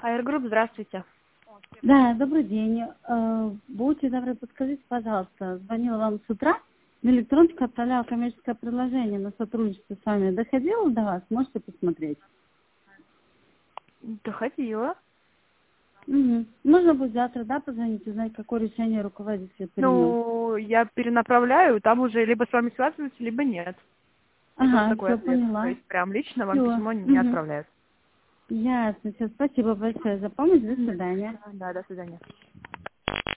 Аэрогрупп, здравствуйте. Да, добрый день. Будьте добры, подскажите, пожалуйста, звонила вам с утра, на электроночку отправляла коммерческое предложение на сотрудничество с вами. Доходило до вас? Можете посмотреть? Доходила. Угу. Можно будет завтра, да, позвонить, узнать, какое решение руководитель принял? Ну, я перенаправляю, там уже либо с вами связываются, либо нет. Это вот Ага, такой все ответ. То поняла. есть прям лично вам Все. письмо не Угу. отправляют. Ясно. Все, спасибо большое за помощь. До свидания. Да, до свидания.